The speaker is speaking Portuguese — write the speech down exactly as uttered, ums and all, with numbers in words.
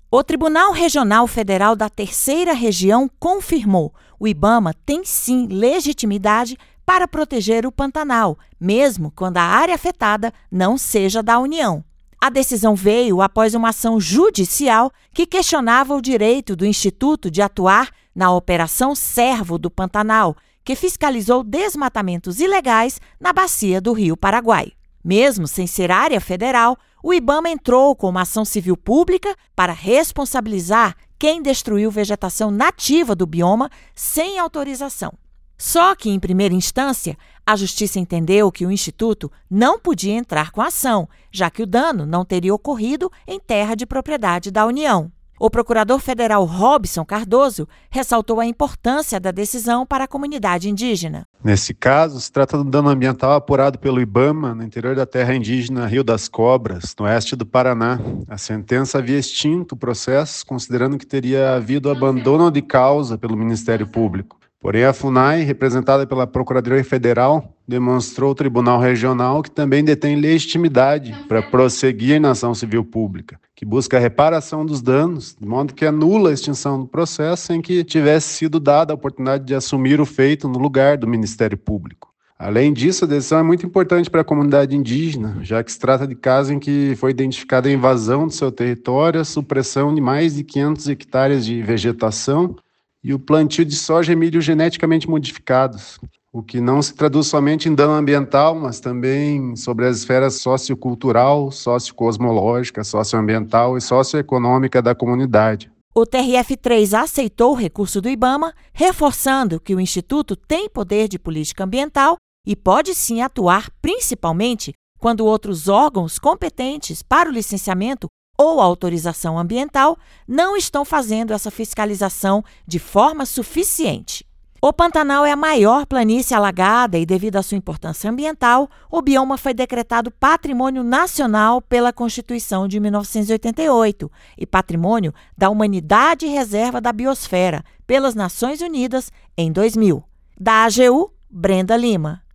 O Tribunal Regional Federal da Terceira Região confirmou: o IBAMA tem sim legitimidade para proteger o Pantanal, mesmo quando a área afetada não seja da União. A decisão veio após uma ação judicial que questionava o direito do Instituto de atuar na Operação Servo do Pantanal, que fiscalizou desmatamentos ilegais na bacia do Rio Paraguai. Mesmo sem ser área federal, o IBAMA entrou com uma ação civil pública para responsabilizar quem destruiu vegetação nativa do bioma sem autorização. Só que, em primeira instância, a Justiça entendeu que o Instituto não podia entrar com a ação, já que o dano não teria ocorrido em terra de propriedade da União. O procurador federal Robson Cardoso ressaltou a importância da decisão para a comunidade indígena. Nesse caso, se trata do dano ambiental apurado pelo IBAMA no interior da terra indígena Rio das Cobras, no oeste do Paraná. A sentença havia extinto o processo, considerando que teria havido abandono de causa pelo Ministério Público. Porém, a FUNAI, representada pela Procuradoria Federal, demonstrou ao Tribunal Regional que também detém legitimidade para prosseguir na ação civil pública, que busca a reparação dos danos, de modo que anula a extinção do processo sem que tivesse sido dada a oportunidade de assumir o feito no lugar do Ministério Público. Além disso, a decisão é muito importante para a comunidade indígena, já que se trata de caso em que foi identificada a invasão do seu território, a supressão de mais de quinhentos hectares de vegetação e o plantio de soja e milho geneticamente modificados, o que não se traduz somente em dano ambiental, mas também sobre as esferas sociocultural, sociocosmológica, socioambiental e socioeconômica da comunidade. O T R F três aceitou o recurso do IBAMA, reforçando que o Instituto tem poder de política ambiental e pode sim atuar principalmente quando outros órgãos competentes para o licenciamento ou autorização ambiental não estão fazendo essa fiscalização de forma suficiente. O Pantanal é a maior planície alagada e, devido à sua importância ambiental, o bioma foi decretado Patrimônio Nacional pela Constituição de mil novecentos e oitenta e oito e Patrimônio da Humanidade e Reserva da Biosfera pelas Nações Unidas em dois mil. Da A G U, Brenda Lima.